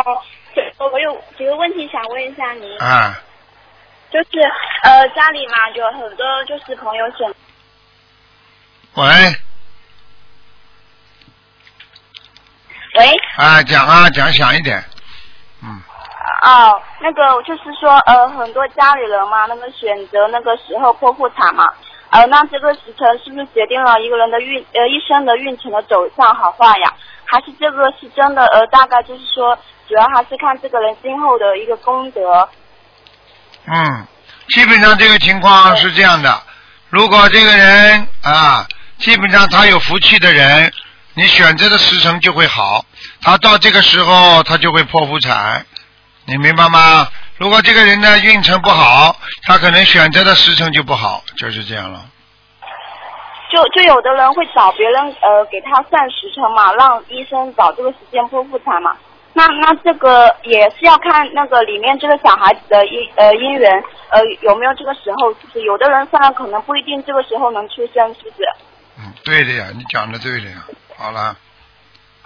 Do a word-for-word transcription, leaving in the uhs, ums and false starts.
我有几个问题想问一下您。 啊。 就是呃家里嘛有很多就是朋友选。 喂。 喂。 啊，讲啊，讲响一点。嗯。 哦，那个就是说呃很多家里人嘛，那个选择那个时候剖腹产嘛，呃那这个时辰是不是决定了一个人的运呃一生的运程的走向好坏呀？还是这个是真的呃大概就是说主要还是看这个人今后的一个功德？ 嗯，基本上这个情况是这样的，如果这个人啊，基本上他有福气的人，你选择的时辰就会好，他到这个时候他就会剖腹产，你明白吗？如果这个人呢运程不好，他可能选择的时辰就不好，就是这样了。 就就有的人会找别人呃给他算时辰嘛，让医生找这个时间剖腹产嘛。那那这个也是要看那个里面这个小孩子的姻呃姻缘呃有没有这个时候，就是有的人算了可能不一定这个时候能出生，是不是？ 嗯，对的呀，你讲的对的呀。好了。